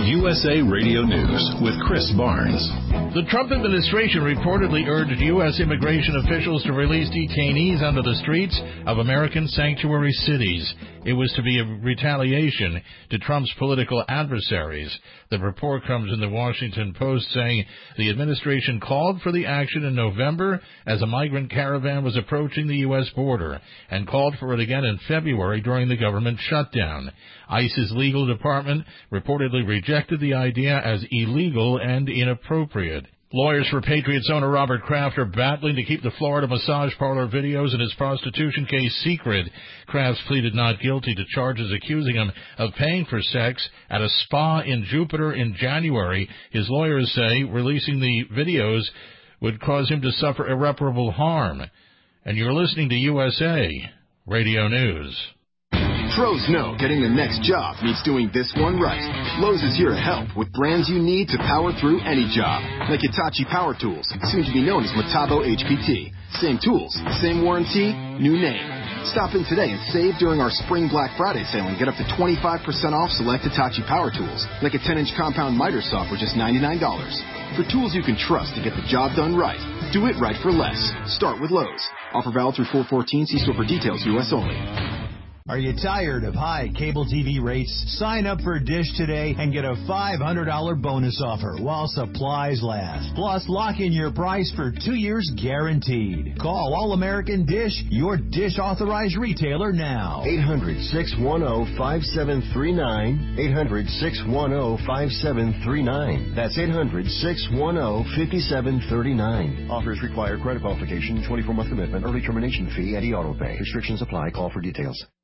USA Radio News with Chris Barnes. The Trump administration reportedly urged U.S. immigration officials to release detainees onto the streets of American sanctuary cities. It was to be a retaliation to Trump's political adversaries. The report comes in the Washington Post saying the administration called for the action in November as a migrant caravan was approaching the U.S. border and called for it again in February during the government shutdown. ICE's legal department reportedly rejected the idea as illegal and inappropriate. Lawyers for Patriots owner Robert Kraft are battling to keep the Florida massage parlor videos in his prostitution case secret. Kraft pleaded not guilty to charges accusing him of paying for sex at a spa in Jupiter in January. His lawyers say releasing the videos would cause him to suffer irreparable harm. And you're listening to USA Radio News. Pros know getting the next job means doing this one right. Lowe's is here to help with brands you need to power through any job. Like Hitachi Power Tools, soon to be known as Metabo HPT. Same tools, same warranty, new name. Stop in today and save during our Spring Black Friday sale and get up to 25% off select Hitachi Power Tools, like a 10-inch compound miter saw for just $99. For tools you can trust to get the job done right, do it right for less. Start with Lowe's. Offer valid through 4/14. See store for details. U.S. only. Are you tired of high cable TV rates? Sign up for Dish today and get a $500 bonus offer while supplies last. Plus, lock in your price for 2 years guaranteed. Call All American Dish, your Dish authorized retailer now. 800-610-5739. 800-610-5739. That's 800-610-5739. Offers require credit qualification, 24-month commitment, early termination fee, and e-auto pay. Restrictions apply. Call for details.